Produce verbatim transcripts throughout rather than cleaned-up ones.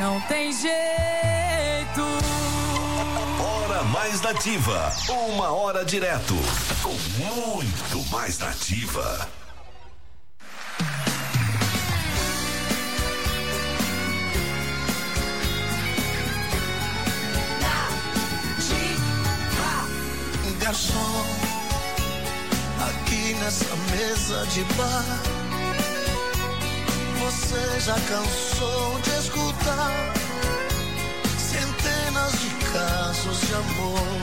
não tem jeito. Hora mais nativa, uma hora direto, com muito mais nativa. Garçom, aqui nessa mesa de bar, você já cansou de escutar centenas de casos de amor.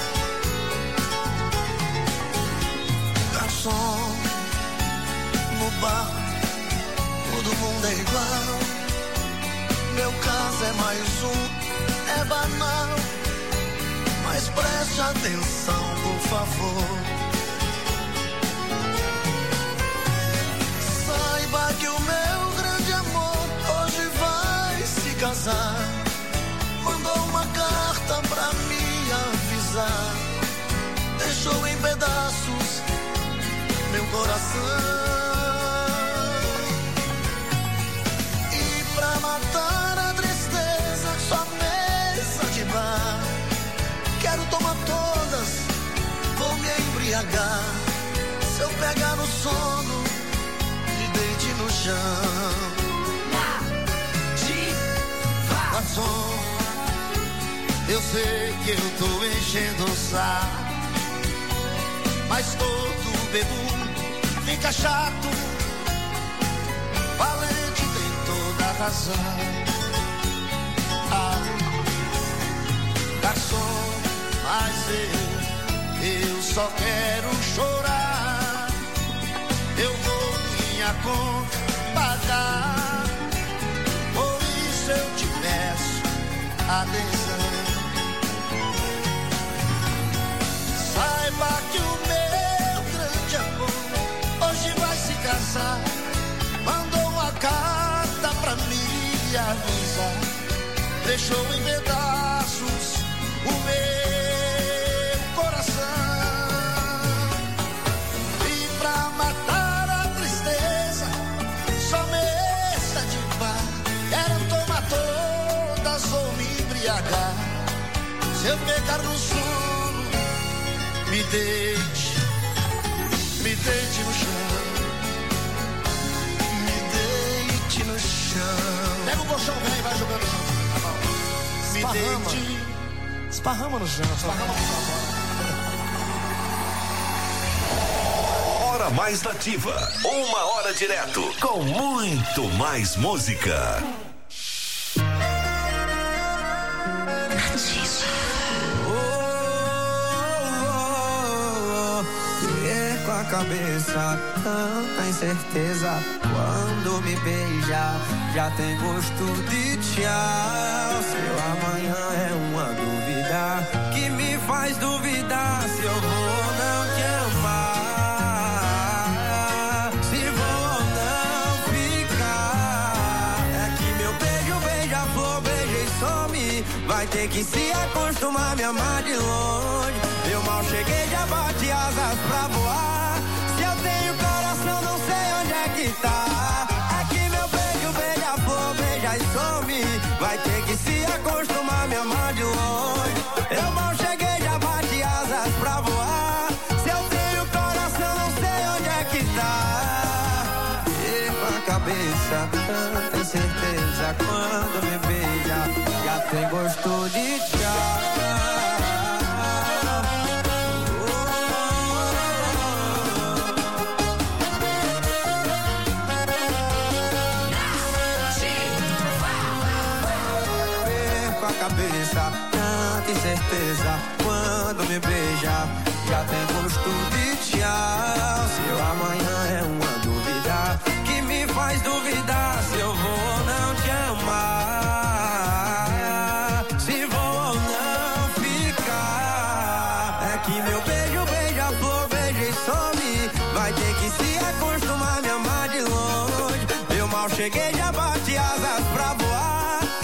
Garçom, no bar todo mundo é igual, meu caso é mais um, é banal. Mas preste atenção, por favor. Saiba que o meu grande amor hoje vai se casar. Mandou uma carta pra me avisar. Deixou em pedaços meu coração. E pra matar a tristeza, só mesa de bar. Quero tomar todas, vou me embriagar. Se eu pegar no sono, me deite no chão. Garçom, eu sei que eu tô enchendo o saco, mas todo bebum fica chato. Valente tem toda a razão. Ah, garçom, mas eu, eu só quero chorar. Eu vou minha conta pagar. Por isso eu te peço atenção. Saiba que o meu grande amor hoje vai se casar. Mandou uma carta pra me avisar. Deixou em pedaços o meu coração. E pra matar a tristeza, só mesa de bar. Quero tomar todas ou me embriagar. Se eu pegar no sono, me deite, me deite no chão. Me deite no chão. Pega o colchão, vem e vai jogando no chão. Me deite. Esparrama no chão, esparrama no chão. Hora mais nativa, uma hora direto, com muito mais música. Perco a cabeça, tanta incerteza. Quando me beija, já tem gosto de tchau. Seu amanhã é uma dúvida que me faz duvidar se eu vou ou não te amar, se vou ou não ficar. É que meu beijo, beija-flor, beija e some. Vai ter que se acostumar a me amar de longe. Eu mal cheguei, já bati asas pra voar. Se eu tenho coração, não sei onde é que tá. É que meu beijo, beija-flor, beija e some. Vai ter que se acostumar a me amar de longe. Eu mal cheguei, já bati asas pra voar. Se eu tenho coração, não sei onde é que tá. Perco a cabeça, tanta incerteza. Quando me beija, já tem gosto de tchau. Cabeça, tanta incerteza. Quando me beija, já tem gosto de tchau. Seu amanhã é uma dúvida que me faz duvidar se eu vou ou não te amar, se vou ou não ficar. É que meu beijo, beija-flor, beija e some. Vai ter que se acostumar a me amar de longe. Eu mal cheguei, já bati asas pra voar.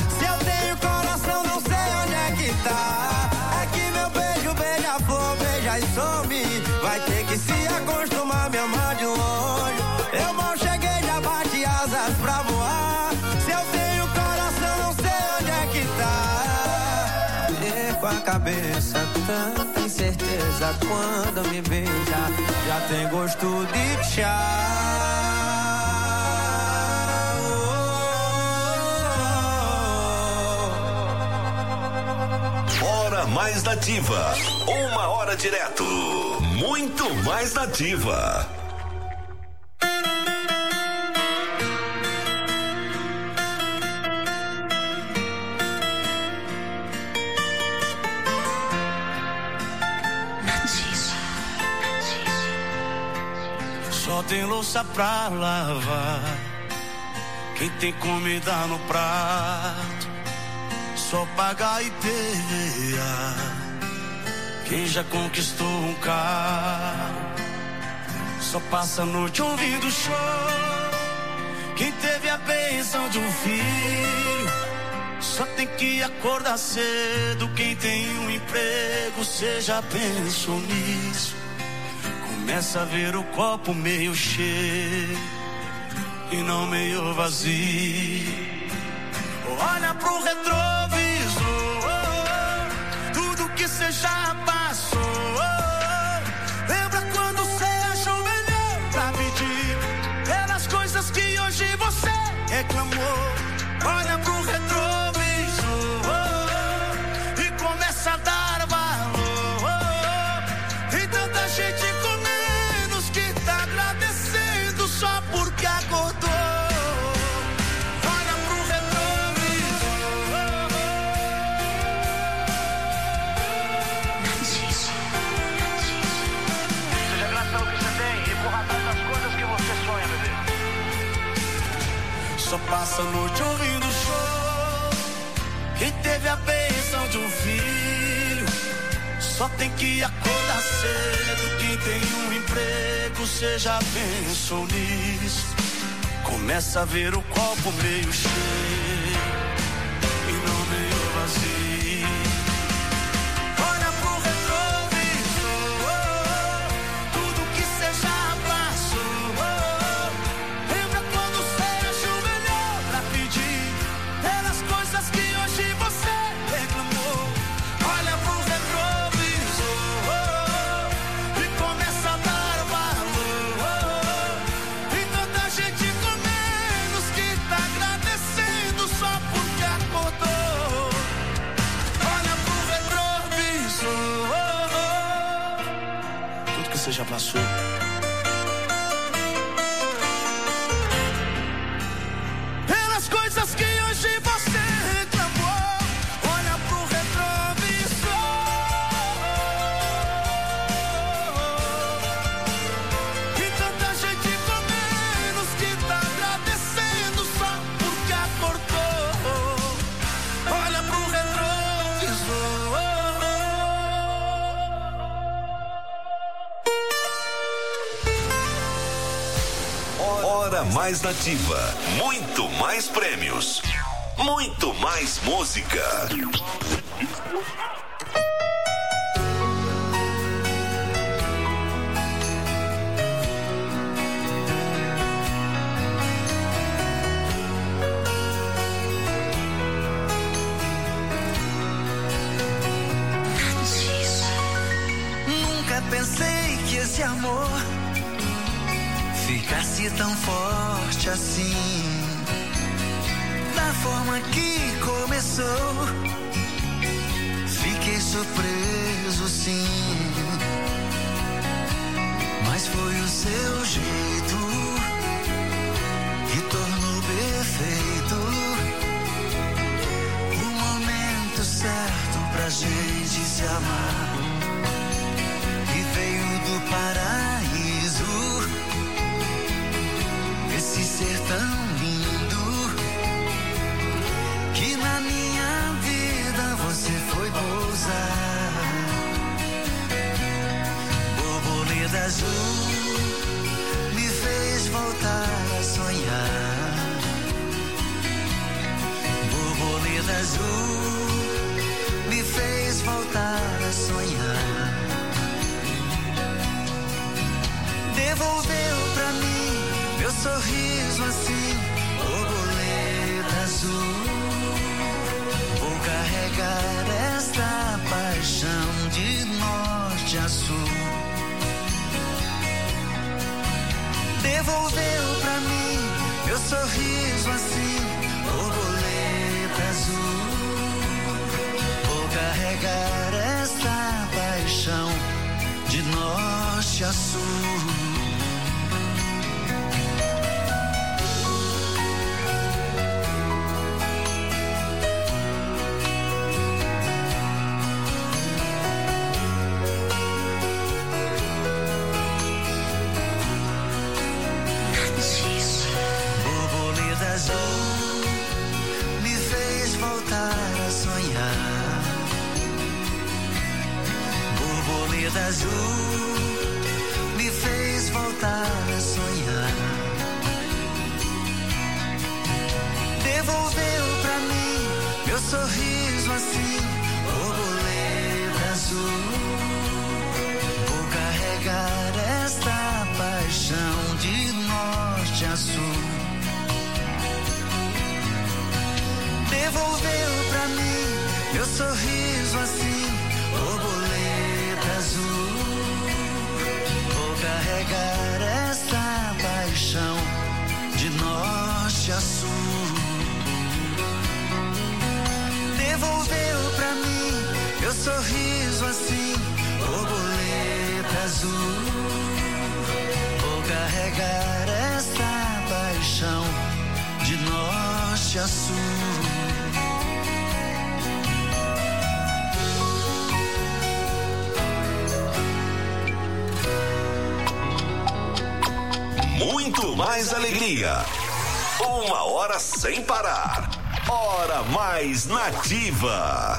É que meu beijo, beija-flor, beija e some. Vai ter que se acostumar a me amar de longe. Eu mal cheguei, já bati asas pra voar. Se eu tenho coração, não sei cabeça, tanta incerteza quando me beija, já tem gosto de tchau. Hora mais nativa, uma hora direto, muito mais nativa. Só tem louça pra lavar, quem tem comida no prato, só pagar I P V A, quem já conquistou um carro, só passa a noite ouvindo show, quem teve a bênção de um filho, só tem que acordar cedo, quem tem um emprego, cê já pensou nisso? Começa a ver o copo meio cheio e não meio vazio. Olha pro retrovisor, tudo que cê já passou. Lembra quando cê achou melhor pra pedir pelas coisas que hoje você reclamou? Olha pro retrovisor e começa a dar valor. Tem tanta gente com menos que tá agradecendo só porque acordou. Olha pro retrovisor. Seja grato pelo que você tem e corra atrás das coisas que você sonha, bebê. Só passa a noite ouvindo show, quem teve a bênção de um filho, só tem que acordar cedo, quem tem um emprego, cê já pensou nisso? Começa a ver o copo meio cheio e não meio vazio. Olha pro retrovisor, tudo que cê já passou. Lembra quando cê achou melhor pra pedir pelas coisas que hoje você reclamou? Olha pro retrovisor e começa a dar valor. Tem tanta gente com menos que tá agradecendo só porque acordou. Olha pro retrovisor, tudo que você já passou. Pelas coisas que hoje você reclamou. Olha pro retrovisor e tanta gente com menos que tá agradecendo só porque acordou. Olha pro retrovisor. Hora mais nativa, muito mais prêmios, muito mais música. Nunca pensei que esse amor ficasse tão forte assim. Da forma que começou, fiquei surpreso sim. Mas foi o seu jeito que tornou perfeito o momento certo pra gente se amar. E veio do paraíso esse ser tão lindo que na minha vida você foi pousar. Borboleta azul me fez voltar a sonhar. Borboleta azul me fez voltar a sonhar. Devolveu pra mim meu sorriso assim, borboleta azul. Vou carregar esta paixão azul. Devolveu pra mim meu sorriso assim, borboleta azul. Vou carregar esta paixão de norte a sul. Borboleta azul me fez voltar a sonhar. Borboleta azul me fez voltar a sonhar. Devolveu pra mim meu sorriso assim, borboleta azul. Vou carregar esta paixão de norte a sul. Devolveu pra mim meu sorriso assim, borboleta azul. Vou carregar esta paixão de norte a sul. Devolveu pra mim meu sorriso assim, borboleta azul. Vou carregar esta paixão de norte a sul. Muito mais alegria. Uma hora sem parar. Hora mais nativa.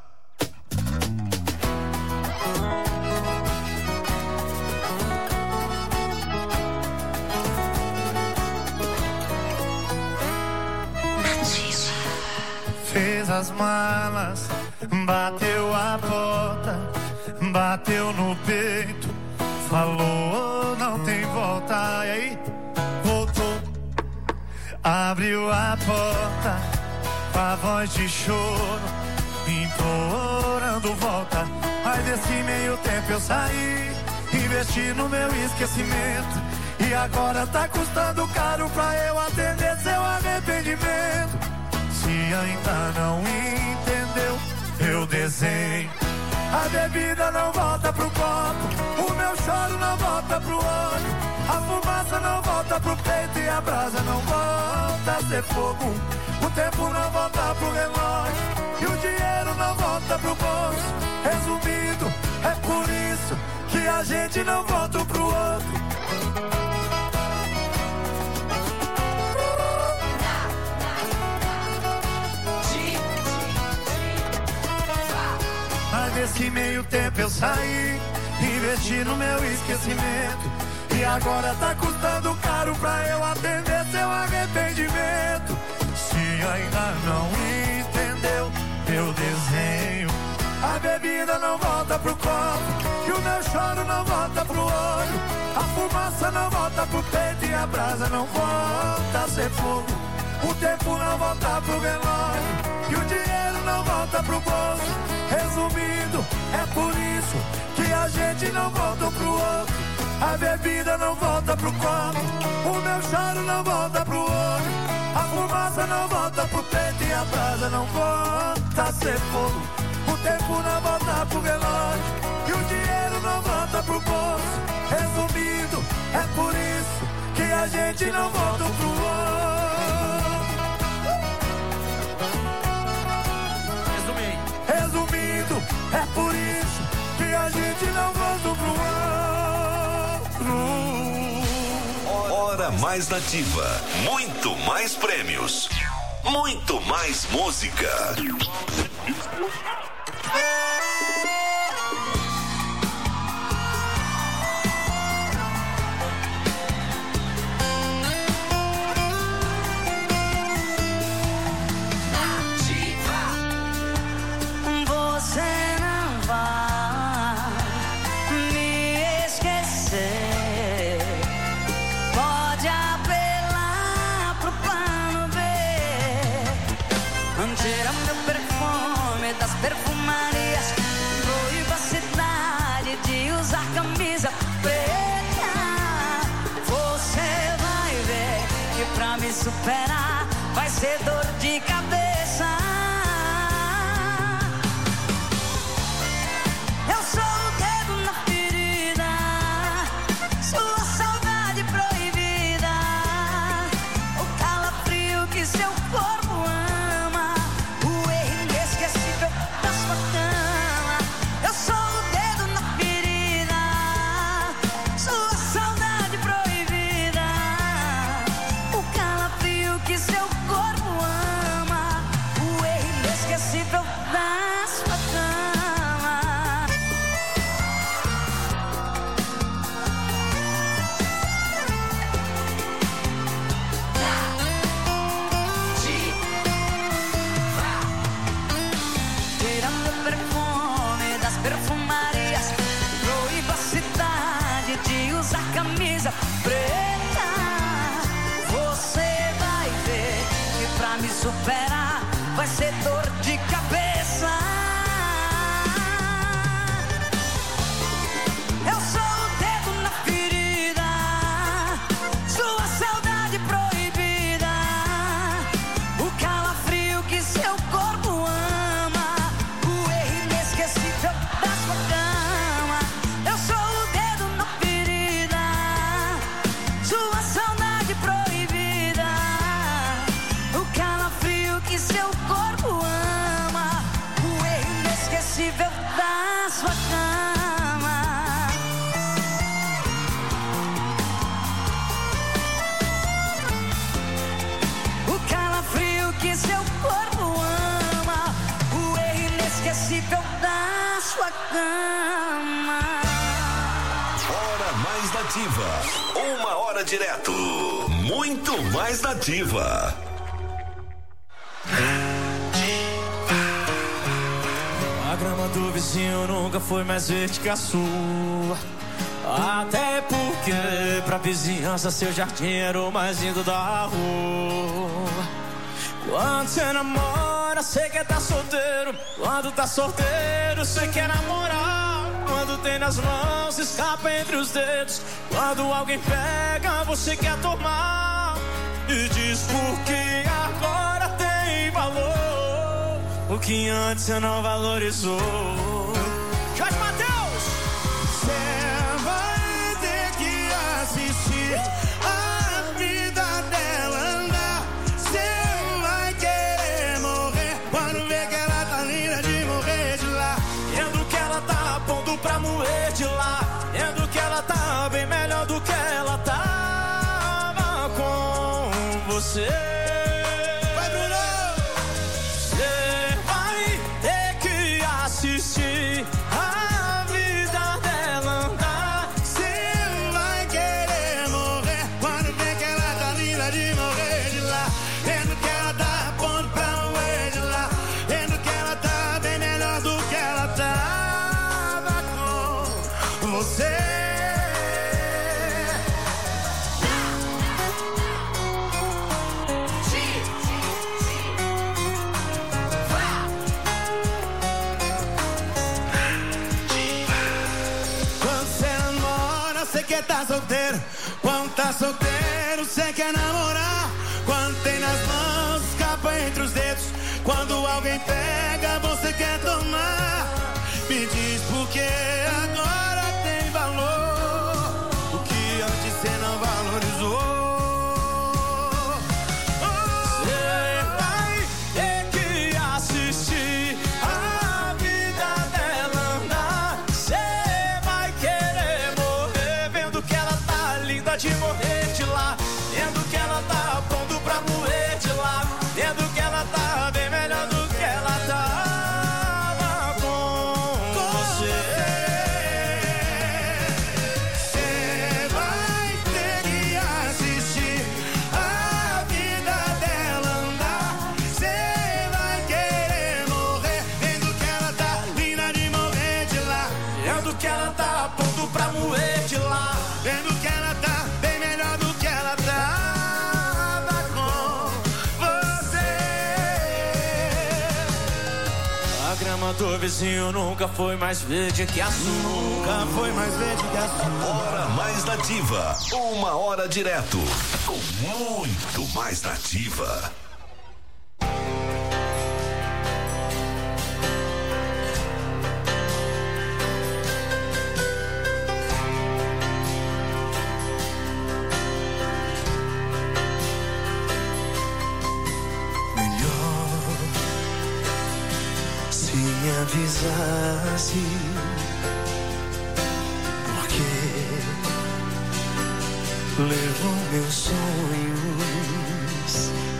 Fez as malas, bateu a porta, bateu no peito, falou não tem volta. E aí, voltou, abriu a porta, com a voz de choro, implorando volta. Mas nesse meio tempo eu saí, investi no meu esquecimento, e agora tá custando caro pra eu atender seu arrependimento. Se ainda não entendeu, eu desenho. A bebida não volta pro copo, o meu choro não volta pro olho, a fumaça não volta pro peito e a brasa não volta a ser fogo. O tempo não volta pro relógio e o dinheiro não volta pro bolso. Resumindo, é por isso que a gente não volta um pro outro. Mas nesse meio tempo eu saí, investi no meu esquecimento, e agora tá custando caro pra eu atender seu arrependimento. Se ainda não entendeu, eu desenho. A bebida não volta pro copo, e o meu choro não volta pro olho, a fumaça não volta pro peito e a brasa não volta a ser fogo. O tempo não volta pro relógio e o dinheiro não volta pro bolso. Resumindo, é por isso que a gente não volta um pro outro. A bebida não volta pro copo, o meu choro não volta pro olho, a fumaça não volta pro peito e a brasa não volta a ser fogo. O tempo não volta pro relógio e o dinheiro não volta pro bolso. Resumindo, é por isso que a gente não volta um pro outro. Resumindo, é por isso que a gente não volta um pro outro. Hora mais nativa. Muito mais prêmios. Muito mais música. Das perfumarias, proíba a cidade de pra me superar vai ser dor de cabeça. Eu sou o dedo na ferida, sua saudade proibida, o calafrio que seu corpo ama, o erro inesquecível da sua cama. Eu sou o dedo na ferida, sua saudade proibida, o calafrio que seu corpo ama, o erro inesquecível da sua cama. Tirando o perfume das perfumarias, proíba a cidade de usar camisa preta. Você vai ver que pra me superar vai ser dor de cabeça. Eu sou o dedo na ferida, sua saudade proibida, o calafrio que seu corpo ama, o erro inesquecível da sua cama. Eu sou o dedo na ferida, sua saudade proibida, o calafrio que seu corpo ama, o erro inesquecível da sua cama. O calafrio que seu corpo ama, o erro inesquecível da sua cama. Hora mais nativa. Uma hora direto. Muito mais nativa. A grama do vizinho nunca foi mais verde que a sua. Até porque pra vizinhança seu jardim era o mais lindo da rua. Quando você namora, você quer tá solteiro. Quando tá solteiro, você quer namorar. Quando tem nas mãos, escapa entre os dedos. Quando alguém pega, você quer tomar. E diz porque agora tem valor o que antes você não valorizou. Jorge Mateus! Você vai ter que assistir a vida dela andar. Você vai querer morrer quando vê que ela tá linda de morrer de lá. Vendo que ela tá a ponto pra morrer de lá. Vendo que ela tá bem melhor do que ela tava com você. Vai, Bruno! Você vai ter que assistir a vida dela andar. Você vai querer morrer quando vê que ela tá linda de morrer de lá. Vendo que ela tá a ponto pra morrer de lá. Vendo que ela tá bem melhor do que ela tava com você. Quando você namora, você quer tá solteiro. Quando tá solteiro, você quer namorar. Quando tem nas mãos, escapa entre os dedos. Quando alguém pega, você quer tomar. Me diz por que agora tem valor o que antes você não valorizou. Você vai ter que assistir a vida dela andar. Você vai querer morrer vendo que ela tá linda de morrer de lá. Vendo que ela tá a ponto pra morrer de lá. Vendo que ela tá bem melhor do que ela tá. grama do vizinho nunca foi mais verde que a sua. Nunca foi mais verde que a sua. Hora mais nativa. Uma hora direto. Com muito mais nativa. Avisasse, porque levou meus sonhos.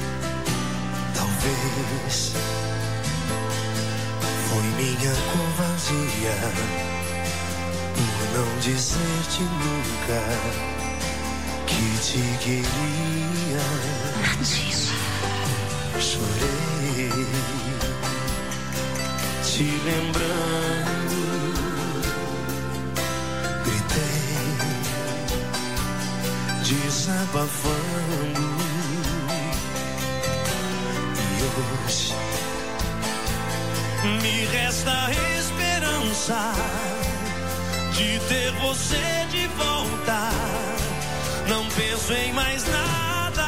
Talvez foi minha covardia por não dizer-te nunca que te queria. Chorei te lembrando, gritei, desabafando. E hoje me resta a esperança de ter você de volta. Não penso em mais nada.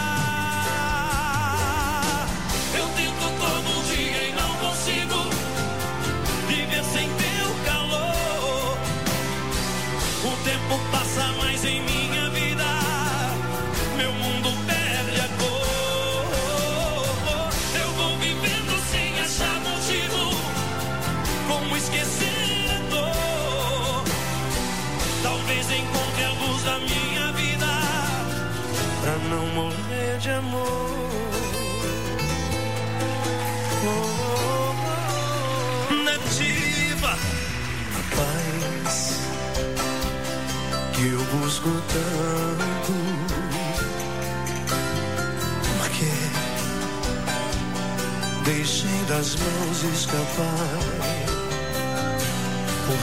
Eu tento todo dia e não consigo viver sem teu calor. O tempo passa mais em minha vida, meu mundo perde a cor. Eu vou vivendo sem achar motivo, como esquecer a dor. Talvez encontre a luz da minha vida, pra não morrer de amor. A paz que eu busco tanto, porque deixei das mãos escapar. Por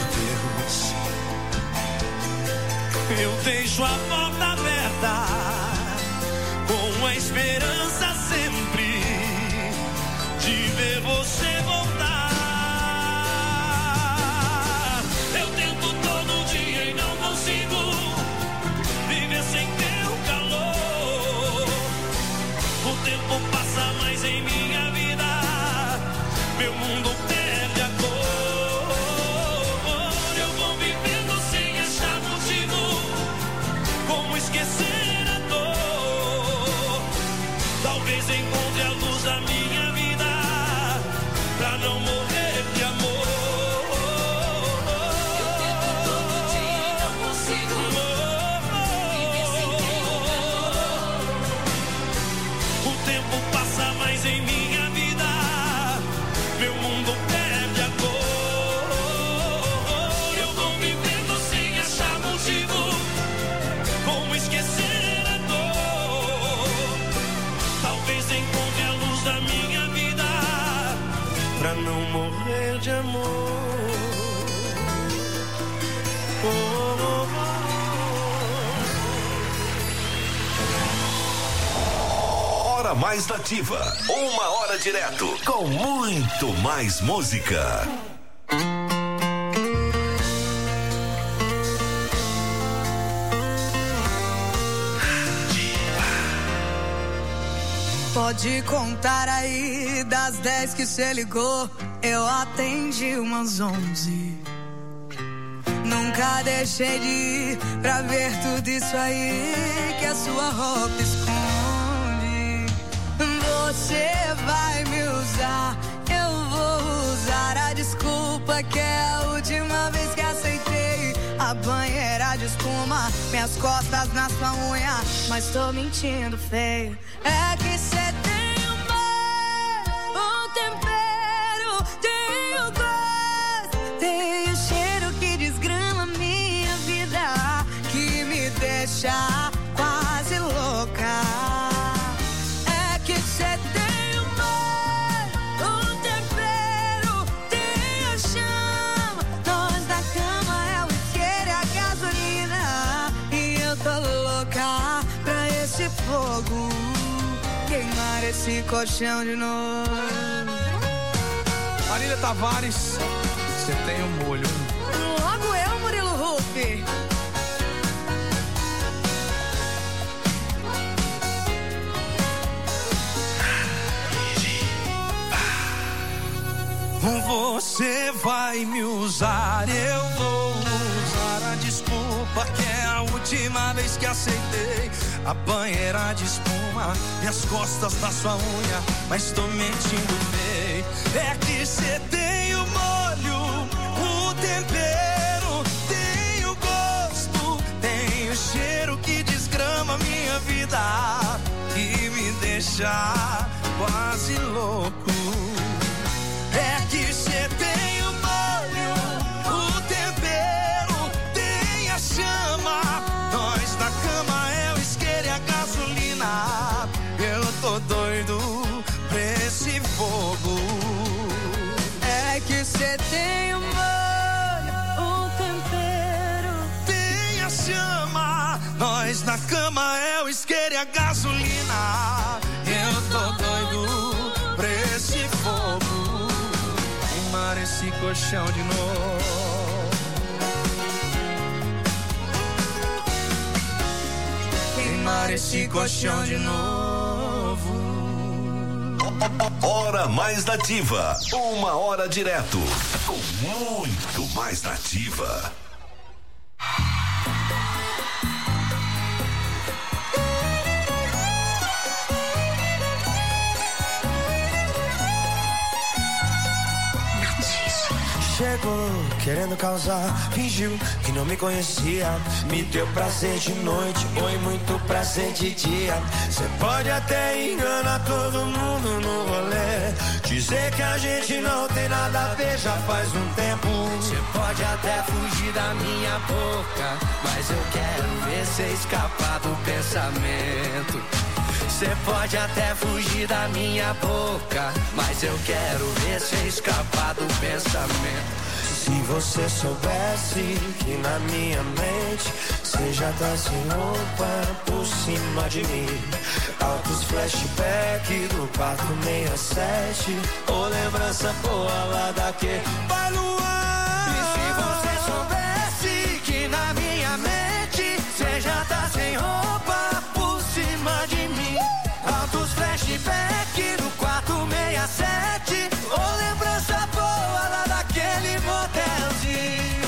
Deus, eu deixo a porta aberta, com a esperança sempre de ver você voltar. Sem teu calor, o tempo passa mais em minha vida, meu mundo perde a cor. Eu vou vivendo sem achar motivo, como esquecer a dor. Talvez encontre a luz da minha vida, pra não morrer de amor. Em minha vida, meu mundo perde a cor. Eu vou vivendo sem achar motivo, como esquecer a dor. Talvez encontre a luz da minha vida, pra não morrer de amor. Oh, oh, oh. Hora mais nativa. Uma hora direto. Com muito mais música. Pode contar aí, das dez que cê ligou, eu atendi umas onze. Nunca deixei de ir pra ver tudo isso aí que a sua roupa esconde. Você vai me usar, eu vou usar a desculpa que é a última vez que aceitei a banheira de espuma, minhas costas na sua unha, mas tô mentindo feio. É que cê tem humor, um tempero, tem o gosto, tem o cheiro que desgrama minha vida, que me deixa quase louca. É que cê tem humor, um tempero, tem a chama, nós da cama é o cheiro e a gasolina, e eu tô louca pra esse fogo queimar esse colchão de novo. Marília Tavares, você tem um molho. Logo eu, Murilo Huff. Você vai me usar, eu vou usar a desculpa que é a última vez que aceitei a banheira de espuma e as costas da sua unha, mas tô mentindo bem. É que cê tem o molho, o tempero, tem o gosto, tem o cheiro que desgrama minha vida e me deixa quase louco. É que cê tem o molho, o tempero, tem a chama. Nós na cama é o isqueiro e a gasolina. Eu tô doido pra esse fogo. É que cê tem o molho, o tempero, tem a chama. Nós na cama é o isqueiro e a gasolina. Eu tô doido pra esse fogo. Queimar esse colchão de novo. Queimar esse colchão de novo. Hora mais nativa. Uma hora direto. Com muito mais nativa. Chegou querendo causar, fingiu que não me conhecia. Me deu prazer de noite, oi, muito prazer de dia. Cê pode até enganar todo mundo no rolê, dizer que a gente não tem nada a ver já faz um tempo. Cê pode até fugir da minha boca, mas eu quero ver cê escapar do pensamento. Cê pode até fugir da minha boca, mas eu quero ver cê escapar do pensamento. Se você soubesse que na minha mente cê já tá sem roupa por cima de mim. Altos flashback do quarto sessenta e sete, ou lembrança boa lá daquele vai Luan. E se você soubesse que na minha mente cê já tá sem roupa por cima de mim. Altos flashback do quarto sessenta e sete, ou lembrança boa lá daquele motelzinho.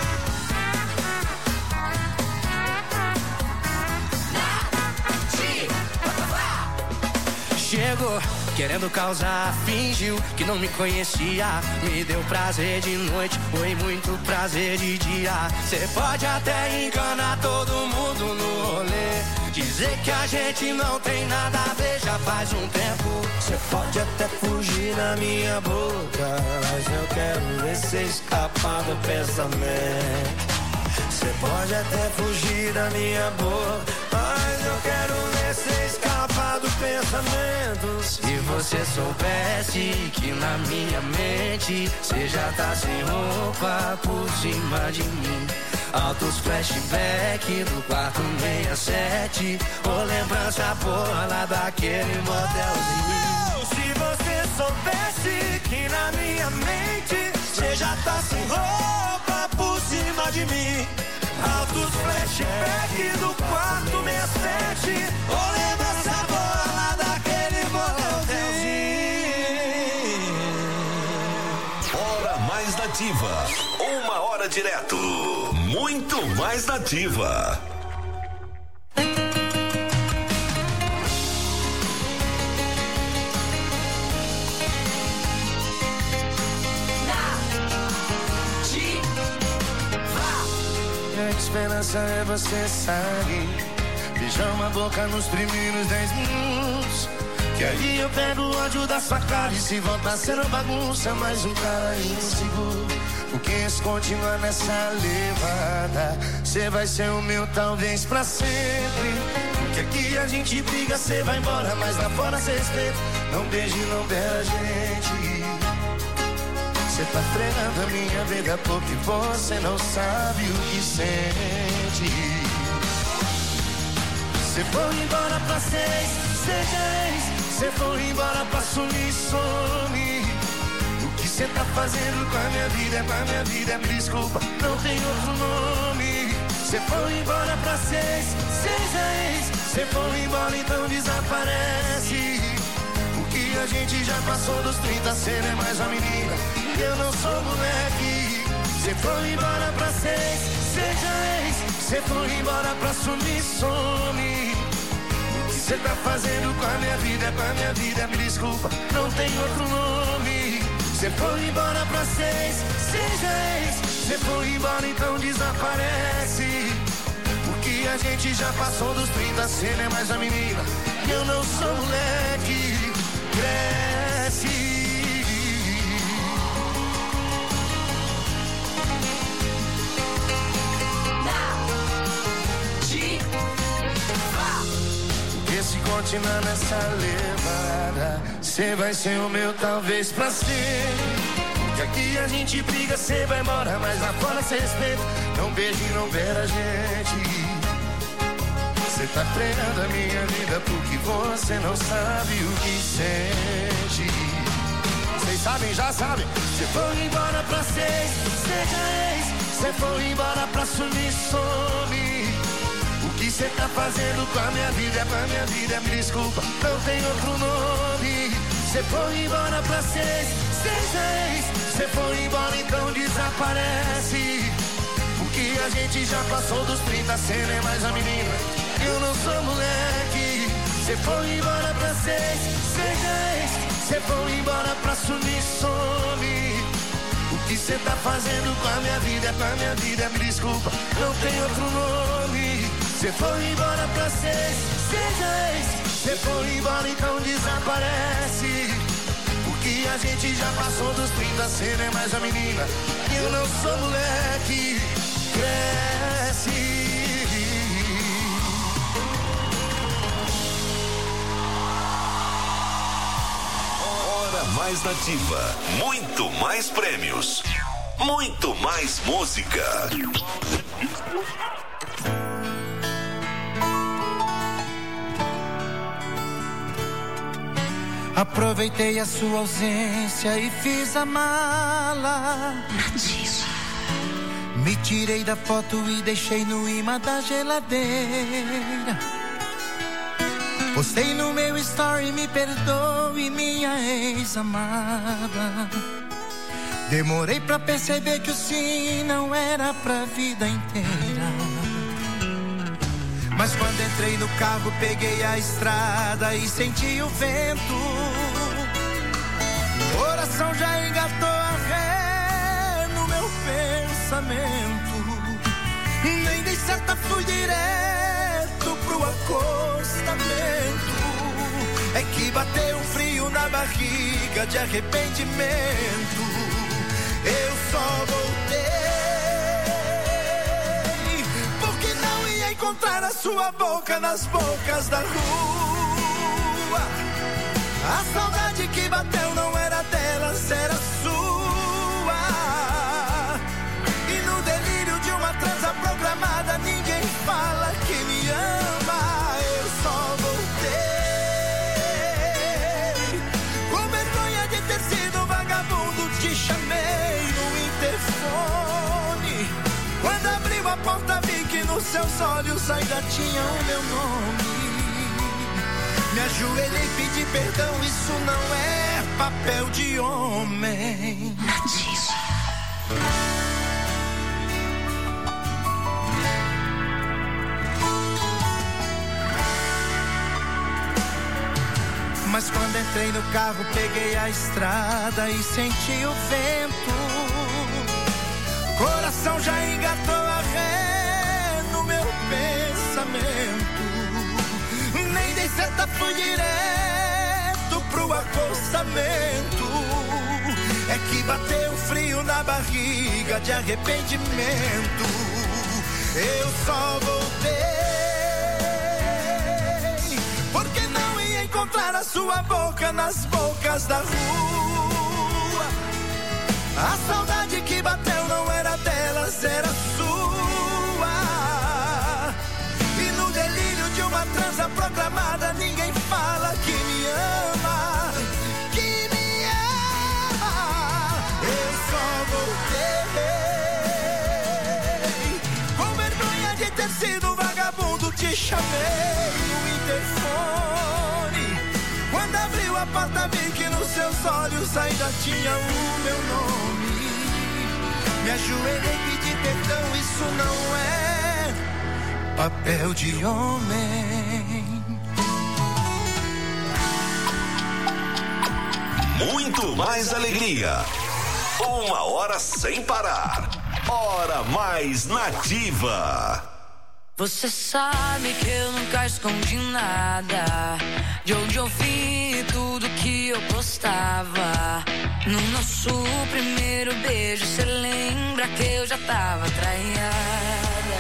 Chegou querendo causar, fingiu que não me conhecia. Me deu prazer de noite, foi muito prazer de dia. Cê pode até enganar todo mundo no rolê, dizer que a gente não tem nada a ver já faz um tempo. Cê pode até fugir na minha boca, mas eu quero ver cê escapar do pensamento. Cê pode até fugir da minha boca, mas eu quero ver cê escapar do pensamento. Se você soubesse que na minha mente cê já tá sem roupa por cima de mim. Altos flashback do quarto sessenta e sete, ou lembrança boa lá daquele motelzinho. Se você soubesse que na minha mente cê já tá sem roupa por cima de mim. Altos flashback do quarto sessenta e sete, ou lembrança boa lá daquele motelzinho. Hora mais nativa. Uma hora direto. Muito mais nativa. A esperança é você sair, beijar uma boca nos primeiros dez minutos, que aí eu pego o ódio da sua cara e se voltar sendo bagunça, mais um cara inseguro. Porque se continuar nessa levada, cê vai ser o meu talvez pra sempre. Porque aqui a gente briga, cê vai embora, mas lá fora cê respeita. Não beije, não beija a gente. Cê tá fregando a minha vida porque você não sabe o que sente. Cê foi embora pra seis, seja ex. Cê foi embora pra sumir, some. O que cê tá fazendo com a minha vida, com a minha vida, me desculpa, não tem outro nome. Cê foi embora pra seis, seja ex. Cê foi embora, então desaparece. Porque a gente já passou dos trinta, cê não é mais uma menina, e eu não sou moleque. Cê foi embora pra seis, seja ex. Cê foi embora pra sumir, some. O que cê tá fazendo com a minha vida, com a minha vida, me desculpa, não tem outro nome. Cê foi embora pra seis, seja ex. Cê foi embora, então desaparece. Porque a gente já passou dos trinta, cê não é mais a menina, e eu não sou moleque. Cresce. Porque se continuar nessa levada, cê vai ser o meu talvez pra ser. Porque aqui a gente briga, cê vai embora, mas lá fora cê respeita. Não beija e não beira a gente. Cê tá treinando a minha vida porque você não sabe o que sente. Vocês sabem, já sabem. Cê foi embora pra seis, seja ex. Cê foi embora pra sumir, some. O que cê tá fazendo com a minha vida, com a minha vida, me desculpa, não tem outro nome. Cê foi embora pra seis, seja ex. Cê foi embora, então desaparece. Porque a gente já passou dos trinta, cê não é mais a menina, eu não sou moleque. Cê foi embora pra seis, seja ex. Cê foi embora pra sumir, some. O que cê tá fazendo com a minha vida, com a minha vida, me desculpa, não tem outro nome. Cê foi embora pra seis, seja ex. Cê foi embora, então desaparece. Porque a gente já passou dos trinta, cê não é mais a menina, eu não sou moleque. Cresce. Hora mais nativa, muito mais prêmios, muito mais música. Aproveitei a sua ausência e fiz a mala. Nativa. Me tirei da foto e deixei no imã da geladeira. Postei no meu story, me perdoe, minha ex-amada. Demorei pra perceber que o sim não era pra vida inteira. Mas quando entrei no carro, peguei a estrada e senti o vento. O coração já engatou a ré no meu pensamento. Nem dei seta, fui direto pro acostamento. É que bateu um frio na barriga de arrependimento. Eu só voltei porque não ia encontrar a sua boca nas bocas da rua. A saudade que bateu não era delas, era sua. E no delírio de uma transa programada, ninguém fala que me ama. Eu só voltei com vergonha de ter sido vagabundo. Te chamei no interfone. Quando abriu a porta, vi que nos seus olhos ainda tinha o meu nome. Me ajoelhei, pedi perdão, isso não é papel de homem. Nativa. Mas quando entrei no carro, peguei a estrada e senti o vento. Coração já engatou a ré no meu pensamento. Nem dei seta, fui direto pro acostamento. É que bateu frio na barriga de arrependimento. Eu só voltei porque não ia encontrar a sua boca nas bocas da rua. A saudade que bateu não era delas, era sua. E no delírio de uma transa programada, ninguém fala que me ama, que me ama. e chamei no interfone. Quando abri a porta vi que nos seus olhos ainda tinha o meu nome. Me ajoelhei e pedi perdão, isso não é papel de homem. Muito mais alegria. Uma hora sem parar. Hora mais nativa. Você sabe que eu nunca escondi nada. De onde eu vim, tudo que eu postava. No nosso primeiro beijo, cê lembra que eu já tava traída.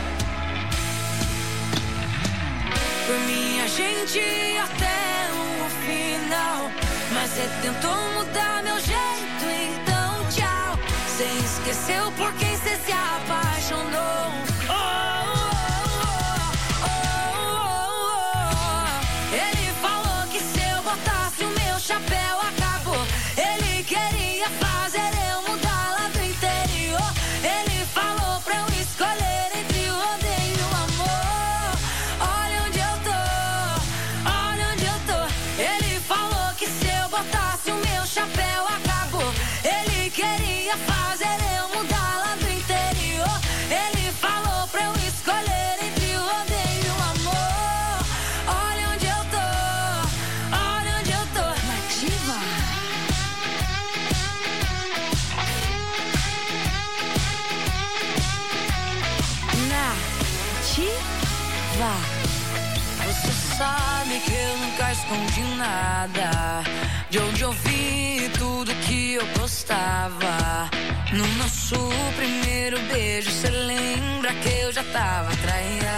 Por mim a gente ia até o final, mas cê tentou mudar meu jeito, então tchau. Cê esqueceu por quem cê se apaixonou. Oh, oh, oh, oh, oh. Ele falou que se eu botasse o meu chapéu acabou. Ele queria fazer eu mudar lá do interior. Ele falou pra eu escolher entre o rodeio e o amor. Olha onde eu tô, olha onde eu tô. Ele falou que se eu botasse o meu chapéu acabou. Ele queria fazer eu mudar lá do interior. Ele falou pra eu escolher entre o rodeio e o amor. Olha onde eu tô, olha onde eu tô. Nativa. Nativa. Você sabe que eu nunca escondi nada. De onde eu vi tudo que eu postava. No nosso primeiro beijo, cê lembra que eu já tava traída.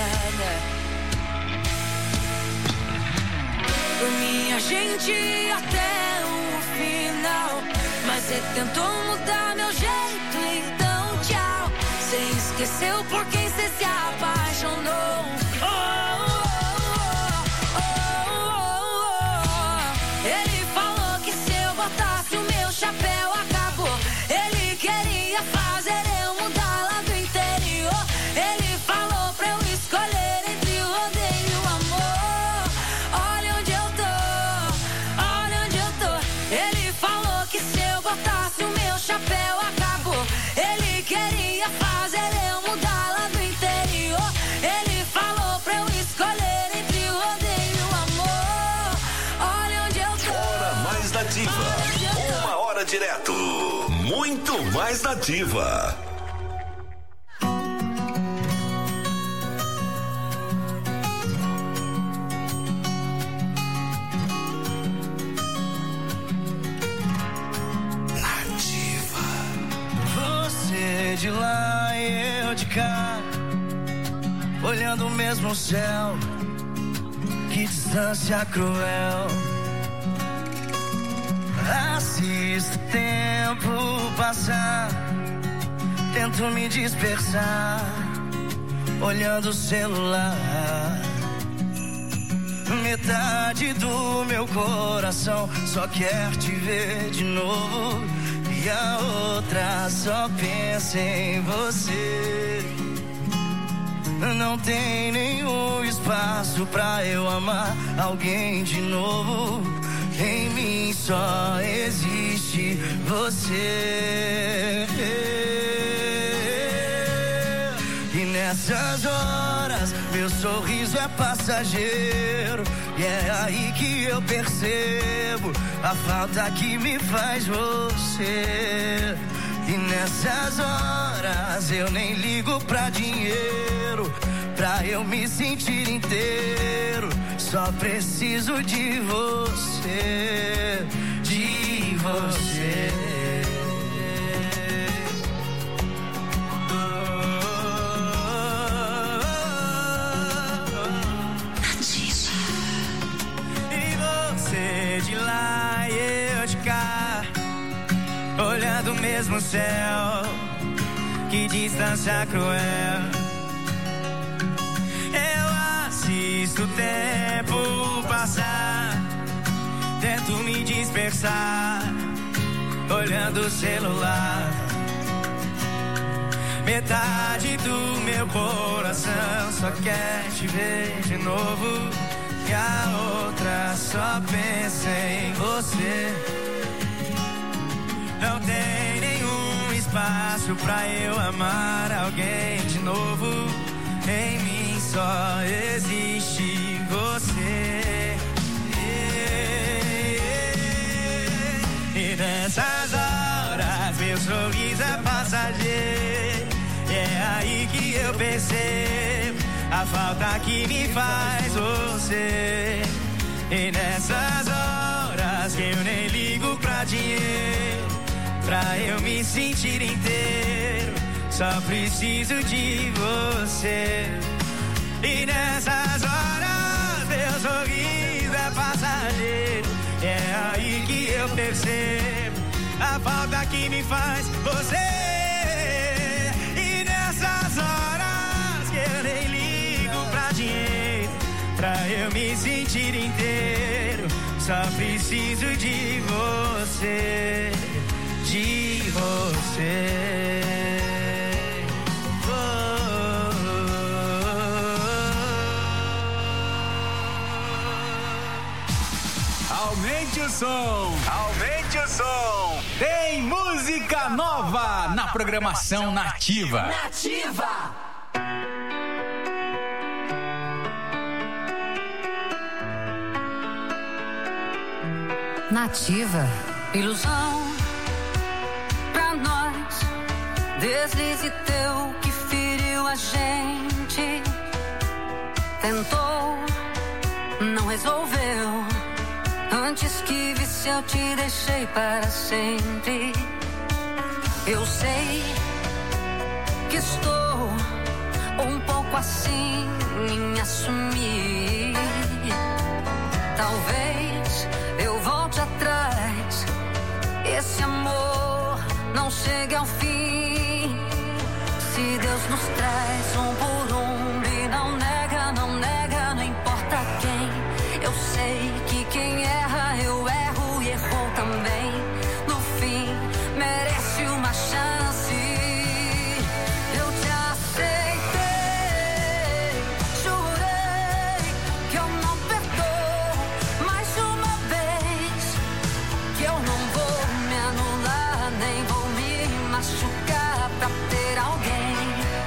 Por mim a gente ia até o final, mas cê tentou mudar meu jeito, então tchau. Cê esqueceu por quem cê se apaixonou. Oh, oh, oh, oh, oh. Ele falou que se eu botasse o meu chapéu acabou. Ele queria fazer eu mudar lá do interior. Ele falou pra eu escolher entre o rodeio e o amor. Olha onde eu tô, olha onde eu tô. Ele falou que se eu botasse o meu chapéu acabou. Ele queria fazer eu mudar lá do interior. Ele falou pra eu escolher entre o rodeio e o amor. Olha onde eu tô. Hora mais nativa. Uma hora direto. Muito mais nativa. Você de lá e eu de cá, olhando o mesmo céu. Que distância cruel. Assisto o tempo passar, tento me dispersar, olhando o celular. Metade do meu coração só quer te ver de novo, e a outra só pensa em você. Não tem nenhum espaço pra eu amar alguém de novo. Em mim só existe você. E nessas horas meu sorriso é passageiro, e é aí que eu percebo a falta que me faz você. E nessas horas eu nem ligo pra dinheiro, pra eu me sentir inteiro. Só preciso de você, de você. E você de lá e eu de cá, olhando o mesmo céu. Que distância cruel. Assisto o tempo passar, tento me dispersar, olhando o celular. Metade do meu coração só quer te ver de novo, e a outra só pensa em você. Não tem nenhum espaço pra eu amar alguém de novo. Em mim só existe você. E nessas horas meu sorriso é passageiro. É aí que eu percebo a falta que me faz você. E nessas horas que eu nem ligo pra dinheiro, pra eu me sentir inteiro, só preciso de você. E nessas horas meu sorriso é passageiro. É aí que eu percebo a falta que me faz você. E nessas horas que eu nem ligo pra dinheiro, pra eu me sentir inteiro, só preciso de você, de você. Aumente o som, aumente o som. Tem música nova na programação Nativa. Nativa. Nativa. Ilusão pra nós, deslize teu que feriu a gente. Tentou, não resolveu. Antes que visse eu te deixei para sempre. Eu sei que estou um pouco assim em assumir. Talvez eu volte atrás, esse amor não chegue ao fim. Se Deus nos traz um por um e não nega, não nega, não importa quem. Eu sei que quem erra eu erro e errou também. No fim merece uma chance. Eu te aceitei, jurei que eu não perdoo mais uma vez, que eu não vou me anular, nem vou me machucar pra ter alguém,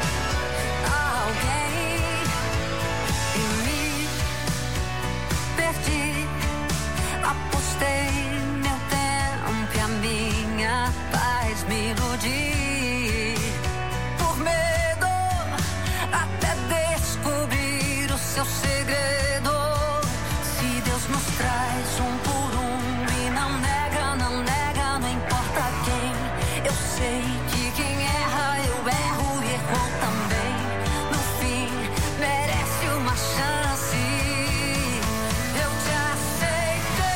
alguém. E me perdi, apostei meu tempo e a minha paz me iludi. Por medo até descobrir o seu segredo. Se Deus nos traz um por um e não nega, não nega, não importa quem. Eu sei que quem erra eu erro e errou também. No fim merece uma chance. Eu te aceitei,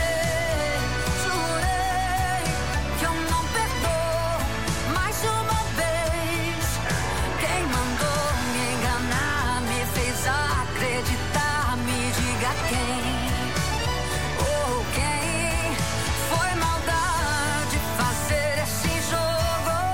jurei que eu não perdoo mais uma vez. Quem mandou me enganar, me fez acreditar, me diga quem. Ou quem foi maldade fazer esse jogo.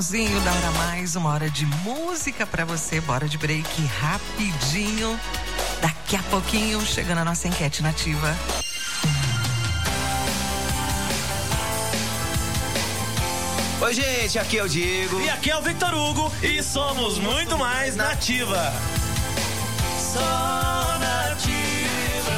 finalzinho da Hora Mais, uma hora de música pra você. Bora de break rapidinho. Daqui a pouquinho, chegando a nossa enquete nativa. Oi, gente, aqui é o Diego. E aqui é o Victor Hugo. E somos muito mais Nativa. Só Nativa.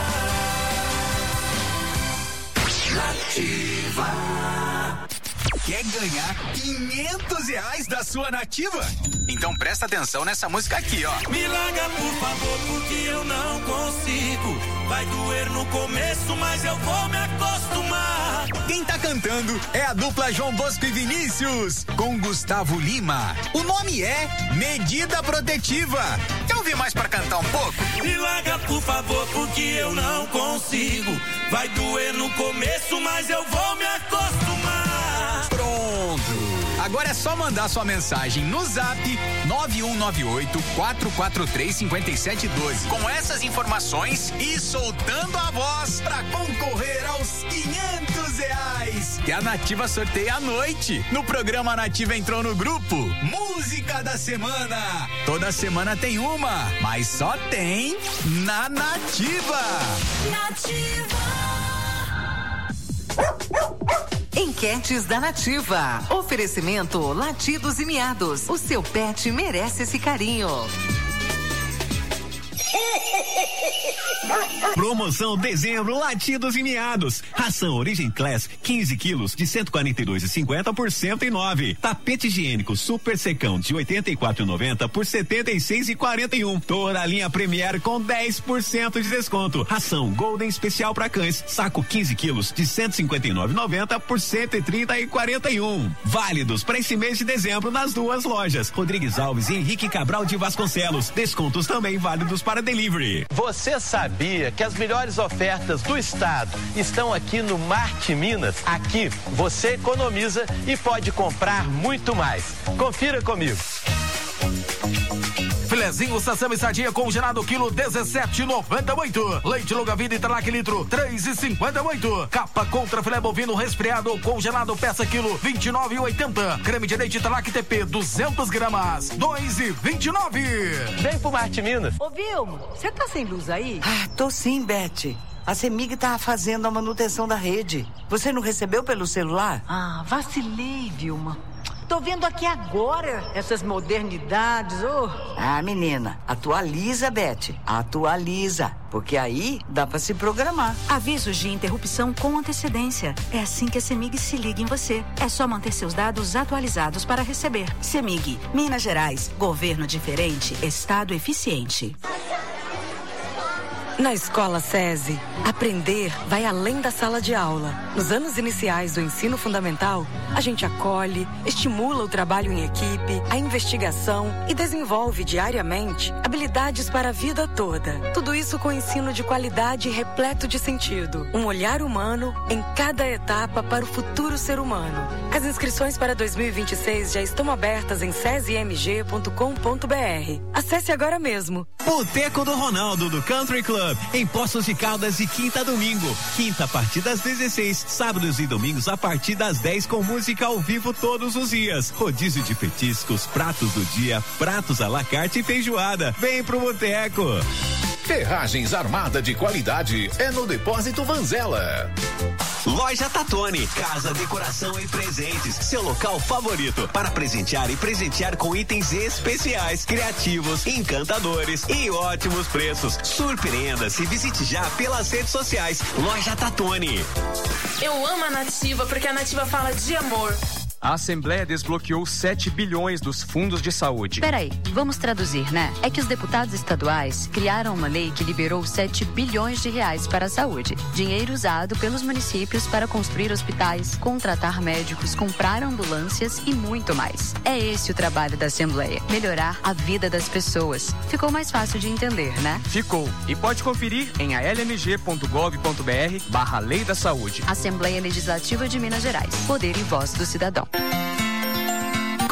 Nativa. Quer ganhar quinhentos reais da sua Nativa? Então presta atenção nessa música aqui, ó. Me larga, por favor, porque eu não consigo. Vai doer no começo, mas eu vou me acostumar. Quem tá cantando é a dupla João Bosco e Vinícius, com Gustavo Lima. O nome é Medida Protetiva. Quer ouvir mais pra cantar um pouco? Me larga, por favor, porque eu não consigo. Vai doer no começo, mas eu vou me acostumar. Pronto. Agora é só mandar sua mensagem no zap nove um nove oito, quatro quatro três, cinco sete um dois com essas informações e soltando a voz pra concorrer aos quinhentos reais que a Nativa sorteia à noite. No programa Nativa entrou no grupo Música da Semana. Toda semana tem uma, mas só tem na Nativa. Nativa. Enquetes da Nativa. Oferecimento Latidos e Miados. O seu pet merece esse carinho. Promoção dezembro Latidos e Miados. Ração Origem Class quinze quilos de cento e quarenta e dois reais e cinquenta por cento e nove. Tapete higiênico Super Secão de oitenta e quatro reais e noventa por setenta e seis reais e quarenta e um. Toda a linha Premier com dez por cento de desconto. Ração Golden especial para cães. Saco quinze quilos de cento e cinquenta e nove reais e noventa por cento e trinta reais e quarenta e um. Válidos para esse mês de dezembro nas duas lojas. Rodrigues Alves e Henrique Cabral de Vasconcelos. Descontos também válidos para delivery. Você sabia que as melhores ofertas do estado estão aqui no Marte Minas? Aqui você economiza e pode comprar muito mais. Confira comigo. Filezinho Sassami Sardinha congelado quilo dezessete e noventa e oito. Leite longa vida Italac litro três e cinquenta e oito. Capa contra filé bovino resfriado congelado peça quilo vinte e nove e oitenta. Creme de leite Italac T P duzentas gramas dois e vinte e nove. Vem pro Marte Minas. Ô Vilmo, você tá sem luz aí? Ah, tô sim, Beth. A CEMIG tá fazendo a manutenção da rede. Você não recebeu pelo celular? Ah, vacilei, Vilma. Tô vendo aqui agora essas modernidades, ô. Oh. Ah, menina, atualiza, Beth. Atualiza. Porque aí dá pra se programar. Avisos de interrupção com antecedência. É assim que a CEMIG se liga em você. É só manter seus dados atualizados para receber. CEMIG, Minas Gerais. Governo diferente, Estado eficiente. Na Escola SESI, aprender vai além da sala de aula. Nos anos iniciais do ensino fundamental, a gente acolhe, estimula o trabalho em equipe, a investigação e desenvolve diariamente habilidades para a vida toda. Tudo isso com ensino de qualidade e repleto de sentido. Um olhar humano em cada etapa para o futuro ser humano. As inscrições para dois mil e vinte e seis já estão abertas em sesi m g ponto com ponto b r. Acesse agora mesmo. Boteco do Ronaldo do Country Club, em Poços de Caldas, de quinta a domingo. Quinta a partir das dezesseis, sábados e domingos a partir das dez, com música ao vivo todos os dias. Rodízio de petiscos, pratos do dia, pratos à la carte e feijoada. Vem pro Boteco. Ferragens Armada de qualidade é no Depósito Vanzella. Loja Tatone, casa, decoração e presentes. Seu local favorito para presentear e presentear com itens especiais, criativos, encantadores e ótimos preços. Surpreenda-se e visite já pelas redes sociais. Loja Tatone. Eu amo a Nativa porque a Nativa fala de amor. A Assembleia desbloqueou sete bilhões dos fundos de saúde. Peraí, vamos traduzir, né? É que os deputados estaduais criaram uma lei que liberou sete bilhões de reais para a saúde. Dinheiro usado pelos municípios para construir hospitais, contratar médicos, comprar ambulâncias e muito mais. É esse o trabalho da Assembleia, melhorar a vida das pessoas. Ficou mais fácil de entender, né? Ficou. E pode conferir em a l m g ponto gov ponto b r barra Lei da Saúde. Assembleia Legislativa de Minas Gerais. Poder e voz do cidadão.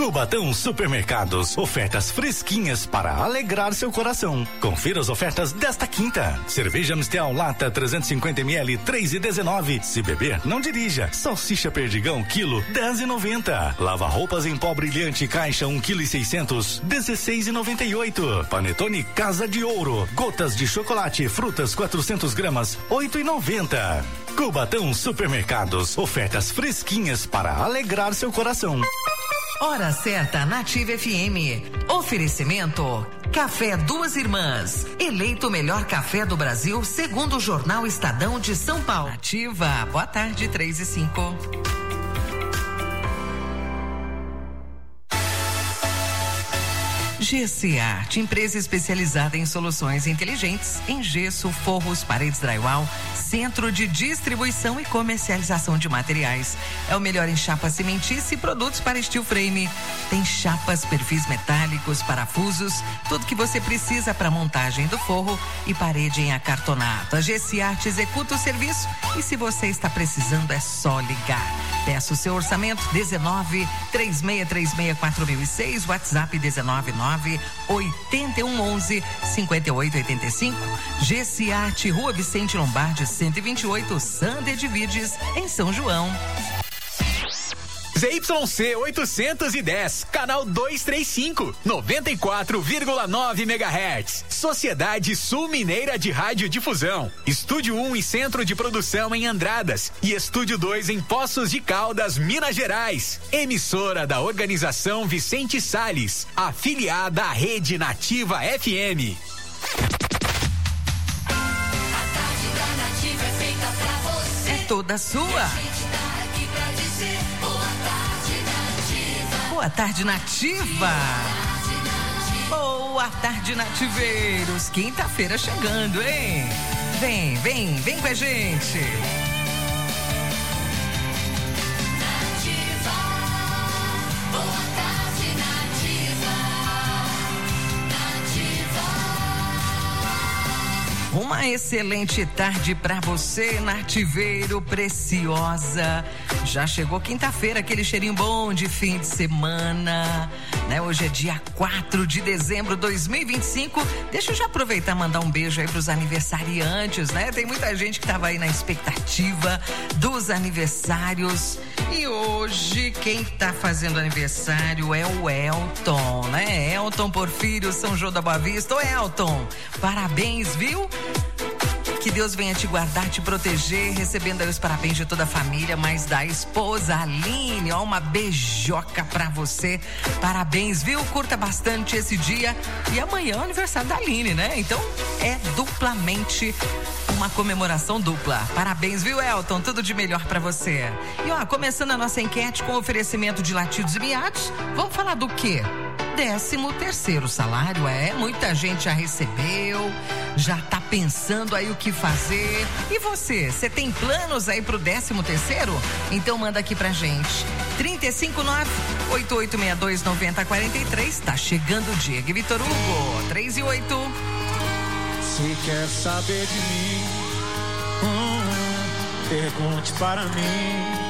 Cubatão Supermercados, ofertas fresquinhas para alegrar seu coração. Confira as ofertas desta quinta. Cerveja Mistel Lata trezentos e cinquenta mililitros, três e dezenove. Se beber, não dirija. Salsicha Perdigão, quilo, dez e noventa. Lava roupas em pó brilhante, caixa, um quilo e seiscentos, dezesseis e noventa e oito. Panetone Casa de Ouro, gotas de chocolate, frutas quatrocentos gramas, oito e noventa. Cubatão Supermercados, ofertas fresquinhas para alegrar seu coração. Hora certa, Nativa F M. Oferecimento Café Duas Irmãs, eleito o melhor café do Brasil, segundo o jornal Estadão de São Paulo. Nativa, boa tarde, três e cinco. G C Art, empresa especializada em soluções inteligentes em gesso, forros, paredes drywall, centro de distribuição e comercialização de materiais. É o melhor em chapa cimentícia e produtos para steel frame. Tem chapas, perfis metálicos, parafusos, tudo que você precisa para montagem do forro e parede em acartonado. A G C Art executa o serviço e se você está precisando é só ligar. Peça o seu orçamento dezenove, três seis três seis, quatro mil e seis, WhatsApp dezenove, nove, oito um, onze, cinco oito oito cinco. G C Art, Rua Vicente Lombardi, cento e vinte e oito, Sander de Virges, em São João. Z Y C oitocentos e dez, canal duzentos e trinta e cinco, noventa e quatro vírgula nove megahertz. Sociedade Sul Mineira de Radiodifusão. Estúdio um e Centro de Produção em Andradas e Estúdio dois em Poços de Caldas, Minas Gerais. Emissora da Organização Vicente Salles, afiliada à Rede Nativa F M. É toda sua. Boa tarde, Nativa. Boa tarde, Nativeiros. Quinta-feira chegando, hein? Vem, vem, vem com a gente. Nativa. Boa tarde, Nativa. Nativa. Uma excelente tarde pra você, Nativeiro preciosa. Já chegou quinta-feira, aquele cheirinho bom de fim de semana, né? Hoje é dia quatro de dezembro de dois mil e vinte e cinco. Deixa eu já aproveitar e mandar um beijo aí pros aniversariantes, né? Tem muita gente que tava aí na expectativa dos aniversários. E hoje, quem tá fazendo aniversário é o Elton, né? Elton Porfírio, São João da Boa Vista. Ô, Elton, parabéns, viu? Que Deus venha te guardar, te proteger, recebendo aí os parabéns de toda a família, mas da esposa Aline, ó, uma beijoca pra você. Parabéns, viu? Curta bastante esse dia. E amanhã é o aniversário da Aline, né? Então é duplamente uma comemoração dupla. Parabéns, viu, Elton? Tudo de melhor pra você. E ó, começando a nossa enquete com oferecimento de latidos e miados, vamos falar do quê? Décimo terceiro salário, é, muita gente já recebeu, já tá pensando aí o que fazer. E você, você tem planos aí pro décimo terceiro? Então manda aqui pra gente. trinta e cinco, nove, oito oito seis dois, nove zero quatro três, tá chegando o Diego e Vitor Hugo, três e oito. Se quer saber de mim, hum, pergunte para mim.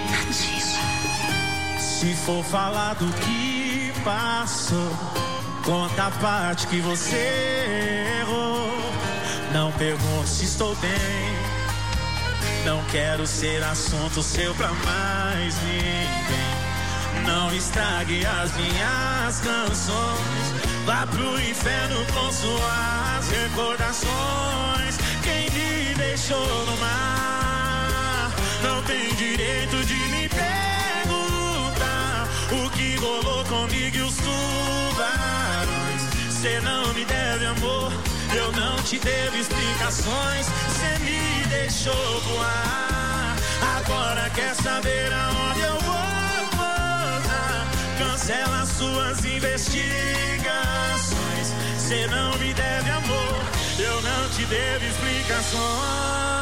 Se for falar do que passou, conta a parte que você errou. Não pergunte se estou bem, não quero ser assunto seu pra mais ninguém. Não estrague as minhas canções, vá pro inferno com suas recordações. Quem me deixou no mar não tem direito de me perguntar o que rolou comigo e os tubarões. Cê não me deve amor, eu não te devo explicações. Cê me deixou voar, agora quer saber aonde eu vou pousar. Cancela suas investigações. Cê não me deve amor, eu não te devo explicações.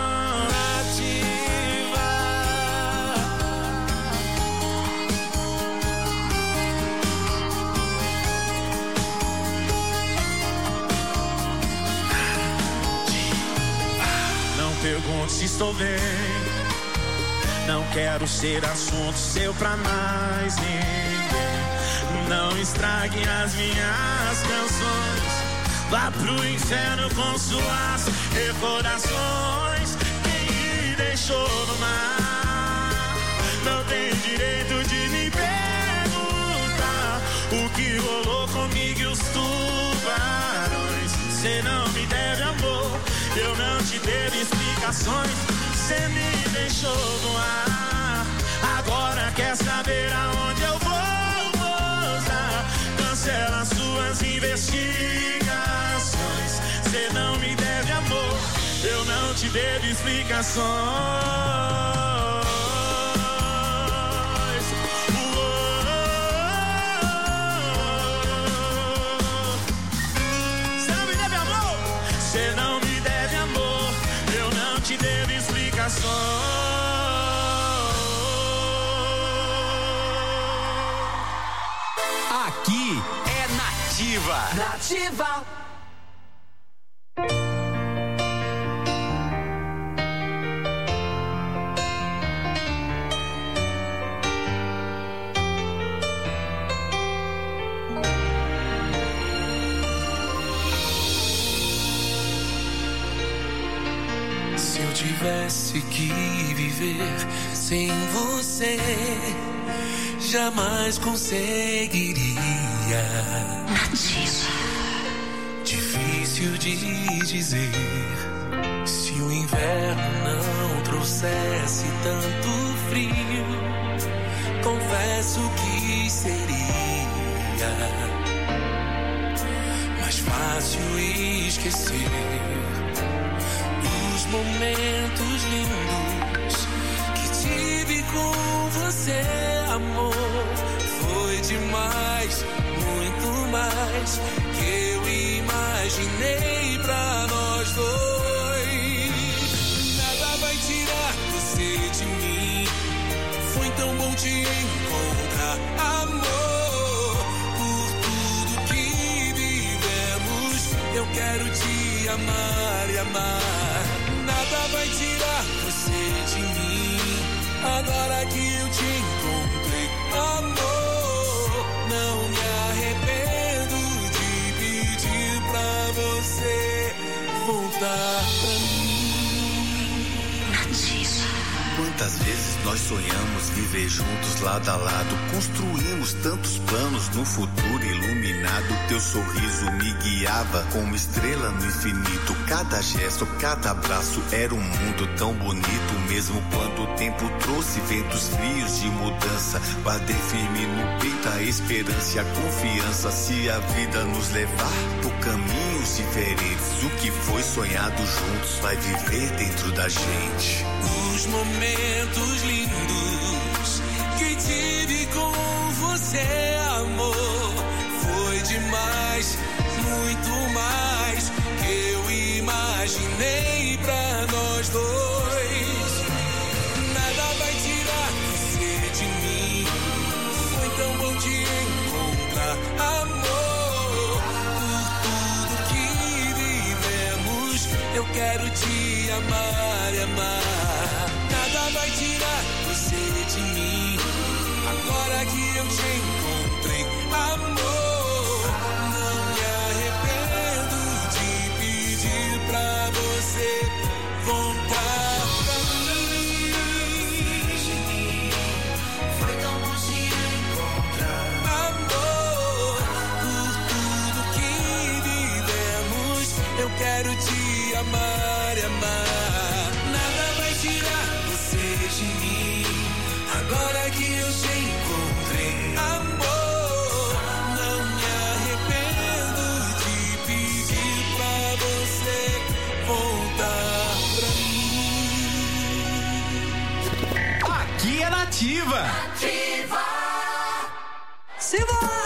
Pergunto se estou bem, não quero ser assunto seu pra mais ninguém. não estrague as minhas canções. Vá pro inferno com suas recordações. Quem me deixou no mar não tem direito de me perguntar o que rolou comigo e os tubarões. Cê não me deve amor, eu não te devo explicações. Cê me deixou no ar, agora quer saber aonde eu vou, moça? Cancela suas investigações. Cê não me deve amor, eu não te devo explicações. Cê não me deve amor, cê não me deve amor, eu não te devo explicações. Aqui é Nativa. Nativa. Se eu tivesse que viver sem você, jamais conseguiria. Nativa. Difícil de dizer. Se o inverno não trouxesse tanto frio, confesso que seria mais fácil esquecer os momentos lindos que tive com você, amor. Foi demais, muito mais que eu imaginei pra nós dois. Nada vai tirar você de mim. Foi tão bom te encontrar, amor. Por tudo que vivemos, eu quero te amar e amar. Nada vai tirar você de mim. Agora que eu te encontrei, amor, não me arrependo de pedir pra você voltar pra mim. Nativa. Quantas vezes nós sonhamos viver juntos lado a lado, construímos tantos planos no futuro iluminado. Teu sorriso me guiava como estrela no infinito. Cada gesto, cada abraço era um mundo tão bonito. Mesmo quando o tempo trouxe ventos frios de mudança, guardei firme no peito a esperança e a confiança. Se a vida nos levar por caminhos diferentes, o que foi sonhado juntos vai viver dentro da gente. Os momentos lindos que tive com você, amor, foi demais, muito mais que eu imaginei pra nós dois. Nada vai tirar você de mim. Foi tão bom te encontrar, amor. Por tudo que vivemos, eu quero te amar e amar. Nada vai tirar você de mim. Agora que eu te encontrei, amor, não me arrependo de pedir pra você voltar pra mim. Foi tão bom te encontrar, amor. Por tudo que vivemos, eu quero te amar e amar. Nada vai tirar você de mim. Agora que eu te encontrei, amor, não me arrependo de pedir pra você voltar pra mim. Aqui é Nativa. Nativa. Simbora!